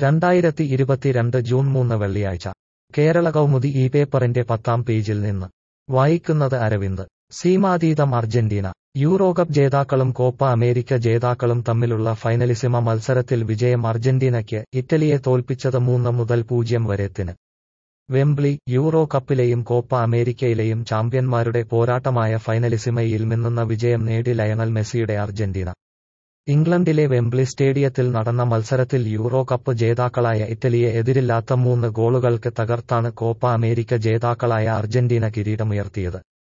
2022 June 3 വെള്ളിയാഴ്ച കേരള കൗമുദി ഈ പേപ്പറിന്റെ 10-ാം പേജിൽ നിന്ന് വായിക്കുന്നത് അരവിന്ദ്. സീമാതീതം അർജന്റീന. യൂറോകപ്പ് ജേതാക്കളും കോപ്പ അമേരിക്ക ജേതാക്കളും തമ്മിലുള്ള ഫൈനലിസിമ മത്സരത്തിൽ വിജയം അർജന്റീനയ്ക്ക്. ഇറ്റലിയെ തോൽപ്പിച്ചത് 3-0 വരെത്തിന്. വെംബ്ലി. യൂറോ കപ്പിലെയും കോപ്പ അമേരിക്കയിലെയും ചാമ്പ്യന്മാരുടെ പോരാട്ടമായ ഫൈനലിസിമയിൽ മിന്നുന്ന വിജയം നേടി ലയണൽ മെസ്സിയുടെ അർജന്റീന. ഇംഗ്ലണ്ടിലെ വെംബ്ലി സ്റ്റേഡിയത്തിൽ നടന്ന മത്സരത്തിൽ യൂറോ കപ്പ് ജേതാക്കളായ ഇറ്റലിയെ എതിരില്ലാത്ത 3 ഗോളുകൾക്ക് തകർത്താണ് കോപ്പ അമേരിക്ക ജേതാക്കളായ അർജന്റീന കിരീടമുയർത്തിയത്.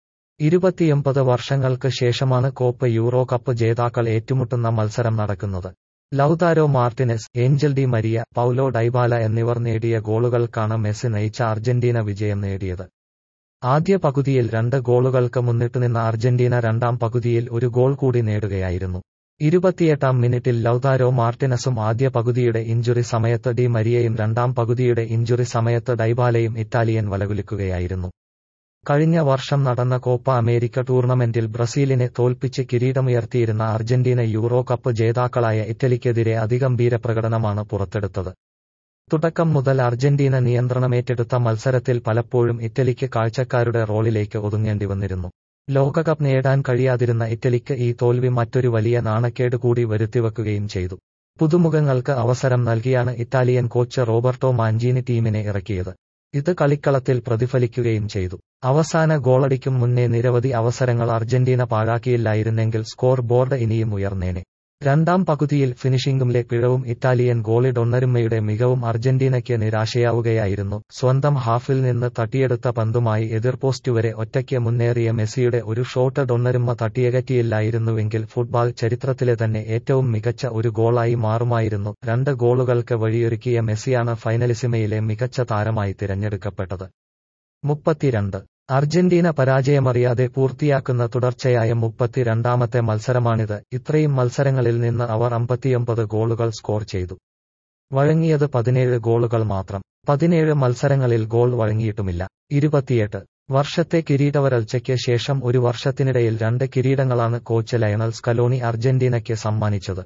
29 വർഷങ്ങൾക്ക് ശേഷമാണ് കോപ്പ യൂറോ കപ്പ് ജേതാക്കൾ ഏറ്റുമുട്ടുന്ന മത്സരം നടക്കുന്നത്. Lautaro Martinez, Angel Di Maria, Paulo Dybala എന്നിവർ നേടിയ ഗോളുകൾക്കാണ് മെസ്സി നയിച്ച അർജന്റീന വിജയം നേടിയത്. ആദ്യ പകുതിയിൽ 2 ഗോളുകൾക്ക് മുന്നിട്ടുനിന്ന അർജന്റീന രണ്ടാം പകുതിയിൽ ഒരു ഗോൾ കൂടി നേടുകയായിരുന്നു. 28-ാം മിനിറ്റിൽ ലൗതാരോ മാർട്ടിനസും ആദ്യ പകുതിയുടെ ഇഞ്ചുറി സമയത്ത് ഡി മരിയയും രണ്ടാം പകുതിയുടെ ഇഞ്ചുറി സമയത്ത് ഡൈബാലയും ഇറ്റാലിയൻ വലകുലുക്കുകയായിരുന്നു. കഴിഞ്ഞ വർഷം നടന്ന കോപ്പ അമേരിക്ക ടൂർണമെന്റിൽ ബ്രസീലിനെ തോൽപ്പിച്ച് കിരീടമുയർത്തിയിരുന്ന അർജന്റീന യൂറോ കപ്പ് ജേതാക്കളായ ഇറ്റലിക്കെതിരെ അതിഗംഭീര പ്രകടനമാണ് പുറത്തെടുത്തത്. തുടക്കം മുതൽ അർജന്റീന നിയന്ത്രണമേറ്റെടുത്ത മത്സരത്തിൽ പലപ്പോഴും ഇറ്റലിക്ക് കാഴ്ചക്കാരുടെ റോളിലേക്ക് ഒതുങ്ങേണ്ടി വന്നിരുന്നു. ലോകകപ്പ് നേടാൻ കഴിയാതിരുന്ന ഇറ്റലിക്ക് ഈ തോൽവി മറ്റൊരു വലിയ നാണക്കേട് കൂടി വരുത്തിവെക്കുകയും ചെയ്തു. പുതുമുഖങ്ങൾക്ക് അവസരം നൽകിയാണ് ഇറ്റാലിയൻ കോച്ച് റോബർട്ടോ മാഞ്ചീനി ടീമിനെ ഇറക്കിയത്. ഇത് കളിക്കളത്തിൽ പ്രതിഫലിക്കുകയും ചെയ്തു. അവസാന ഗോളടിക്കും മുന്നേ നിരവധി അവസരങ്ങൾ അർജന്റീന പാഴാക്കിയില്ലായിരുന്നെങ്കിൽ സ്കോർ ബോർഡ് ഇനിയും ഉയർന്നേനെ. രണ്ടാം പകുതിയിൽ ഫിനിഷിംഗിലെ പിഴവും ഇറ്റാലിയൻ ഗോളി ഡൊണ്ണരുമ്മയുടെ മികവും അർജന്റീനയ്ക്ക് നിരാശയാവുകയായിരുന്നു. സ്വന്തം ഹാഫിൽ നിന്ന് തട്ടിയെടുത്ത പന്തുമായി എതിർപോസ്റ്റ് വരെ ഒറ്റയ്ക്ക് മുന്നേറിയ മെസ്സിയുടെ ഒരു ഷോട്ട് ഡൊണ്ണരുമ്മ തട്ടിയകറ്റിയില്ലായിരുന്നുവെങ്കിൽ ഫുട്ബോൾ ചരിത്രത്തിലെ തന്നെ ഏറ്റവും മികച്ച ഒരു ഗോളായി മാറുമായിരുന്നു. 2 ഗോളുകൾക്ക് വഴിയൊരുക്കിയ മെസ്സിയാണ് ഫൈനലിസിമയിലെ മികച്ച താരമായി തിരഞ്ഞെടുക്കപ്പെട്ടത്. 32. അർജന്റീന പരാജയമറിയാതെ പൂർത്തിയാക്കുന്ന തുടർച്ചയായ 32ാമത്തെ മത്സരമാണിത്. ഇത്രയും മത്സരങ്ങളിൽ നിന്ന് അവർ 59 ഗോളുകൾ സ്കോർ ചെയ്തു. വഴങ്ങിയത് 17 ഗോളുകൾ മാത്രം. 17 മത്സരങ്ങളിൽ ഗോൾ വഴങ്ങിയിട്ടുമില്ല. 28 വർഷത്തെ കിരീടവരൾച്ചയ്ക്ക് ശേഷം ഒരു വർഷത്തിനിടയിൽ 2 കിരീടങ്ങളാണ് കോച്ച് ലയണൽ സ്കലോണി അർജന്റീനയ്ക്ക് സമ്മാനിച്ചത്.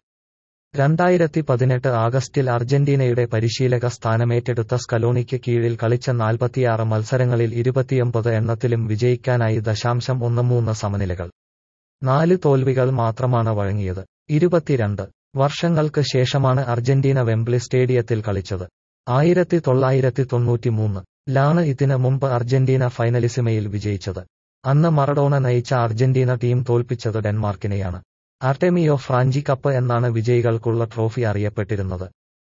2018 ആഗസ്റ്റിൽ അർജന്റീനയുടെ പരിശീലക സ്ഥാനമേറ്റെടുത്ത സ്കലോണിക്ക് കീഴിൽ കളിച്ച 46 മത്സരങ്ങളിൽ 29 എണ്ണത്തിലും വിജയിക്കാനായി 0.13 സമനിലകൾ. 4 തോൽവികൾ മാത്രമാണ് വഴങ്ങിയത്. 22 വർഷങ്ങൾക്ക് ശേഷമാണ് അർജന്റീന വെംബ്ലി സ്റ്റേഡിയത്തിൽ കളിച്ചത്. 1993 ലാണ് ഇതിന് മുമ്പ് അർജന്റീന ഫൈനലിസിമയിൽ വിജയിച്ചത്. അന്ന് മറഡോണ നയിച്ച അർജന്റീന ടീം തോൽപ്പിച്ചത് ഡെൻമാർക്കിനെയാണ്. ആർടെമിയോ ഫ്രാഞ്ചി കപ്പ് എന്നാണ് വിജയികൾക്കുള്ള ട്രോഫി അറിയപ്പെട്ടിരുന്നത്.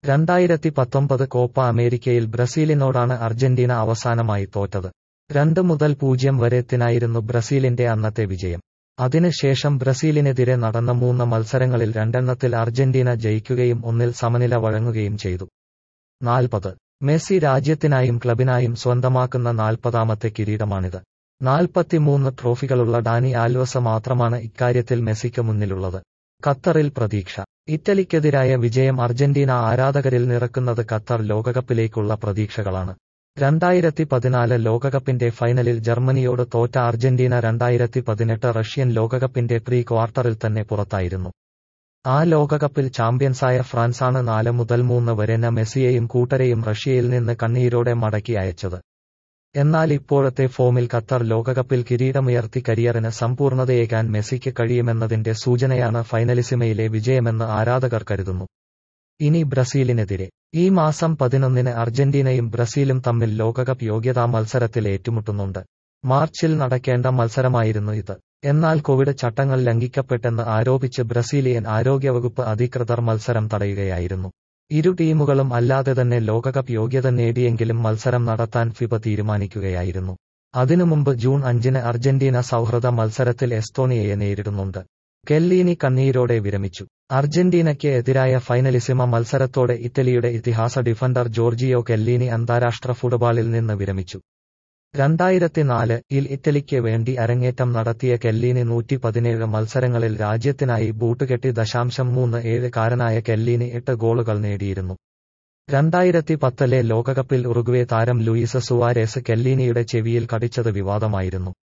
2019 കോപ്പ അമേരിക്കയിൽ ബ്രസീലിനോടാണ് അർജന്റീന അവസാനമായി തോറ്റത്. 2-0 വരെത്തിനായിരുന്നു ബ്രസീലിന്റെ അന്നത്തെ വിജയം. അതിനുശേഷം ബ്രസീലിനെതിരെ നടന്ന 3 മത്സരങ്ങളിൽ 2 അർജന്റീന ജയിക്കുകയും 1 സമനില വഴങ്ങുകയും ചെയ്തു. 40 മെസ്സി രാജ്യത്തിനായും ക്ലബിനായും സ്വന്തമാക്കുന്ന 40ാമത്തെ കിരീടമാണിത്. 43 ട്രോഫികളുള്ള ഡാനി ആൽവസ് മാത്രമാണ് ഇക്കാര്യത്തിൽ മെസ്സിക്ക് മുന്നിലുള്ളത്. ഖത്തറിൽ പ്രതീക്ഷ. ഇറ്റലിക്കെതിരായ വിജയം അർജന്റീന ആരാധകരിൽ നിറക്കുന്നത് ഖത്തർ ലോകകപ്പിലേക്കുള്ള പ്രതീക്ഷകളാണ്. 2014 ലോകകപ്പിന്റെ ഫൈനലിൽ ജർമ്മനിയോട് തോറ്റ അർജന്റീന 2018 റഷ്യൻ ലോകകപ്പിന്റെ പ്രീ ക്വാർട്ടറിൽ തന്നെ പുറത്തായിരുന്നു. ആ ലോകകപ്പിൽ ചാമ്പ്യൻസായ ഫ്രാൻസാണ് 4-3 വരെ മെസ്സിയെയും കൂട്ടരെയും റഷ്യയിൽ നിന്ന് കണ്ണീരോടെ മടക്കി അയച്ചത്. എന്നാൽ ഇപ്പോഴത്തെ ഫോമിൽ ഖത്തർ ലോകകപ്പിൽ കിരീടമുയർത്തി കരിയറിന് സമ്പൂർണ്ണതയേകാൻ മെസ്സിക്ക് കഴിയുമെന്നതിന്റെ സൂചനയാണ് ഫൈനലിസിമയിലെ വിജയമെന്ന് ആരാധകർ കരുതുന്നു. ഇനി ബ്രസീലിനെതിരെ. ഈ മാസം 11-ന് അർജന്റീനയും ബ്രസീലും തമ്മിൽ ലോകകപ്പ് യോഗ്യതാ മത്സരത്തിൽ ഏറ്റുമുട്ടുന്നുണ്ട്. മാർച്ചിൽ നടക്കേണ്ട മത്സരമായിരുന്നു ഇത്. എന്നാൽ കോവിഡ് ചട്ടങ്ങൾ ലംഘിക്കപ്പെട്ടെന്ന് ആരോപിച്ച് ബ്രസീലിയൻ ആരോഗ്യവകുപ്പ് അധികൃതർ മത്സരം തടയുകയായിരുന്നു. ഇരു ടീമുകളും അല്ലാതെ തന്നെ ലോകകപ്പ് യോഗ്യത നേടിയെങ്കിലും മത്സരം നടത്താൻ ഫിഫ തീരുമാനിക്കുകയായിരുന്നു. അതിനുമുമ്പ് ജൂൺ 5-ന് അർജന്റീന സൗഹൃദ മത്സരത്തിൽ എസ്തോണിയയെ നേരിടുന്നുണ്ട്. കെല്ലീനി കണ്ണീരോടെ വിരമിച്ചു. അർജന്റീനയ്ക്ക് എതിരായ ഫൈനലിസിമ മത്സരത്തോടെ ഇറ്റലിയുടെ ഇതിഹാസ ഡിഫൻഡർ ജോർജിയോ കെല്ലീനി അന്താരാഷ്ട്ര ഫുട്ബോളിൽ നിന്ന് വിരമിച്ചു. 2004-ൽ ഇറ്റലിക്ക് വേണ്ടി അരങ്ങേറ്റം നടത്തിയ കെല്ലീനി 117 മത്സരങ്ങളിൽ രാജ്യത്തിനായി ബൂട്ടുകെട്ടി. 37 കാരനായ കെല്ലീനി 8 ഗോളുകൾ നേടിയിരുന്നു. 2010-ലെ ലോകകപ്പിൽ ഉറുഗ്വേ താരം ലൂയിസ് സുവാരേസ് കെല്ലീനിയുടെ ചെവിയിൽ കടിച്ചത് വിവാദമായിരുന്നു.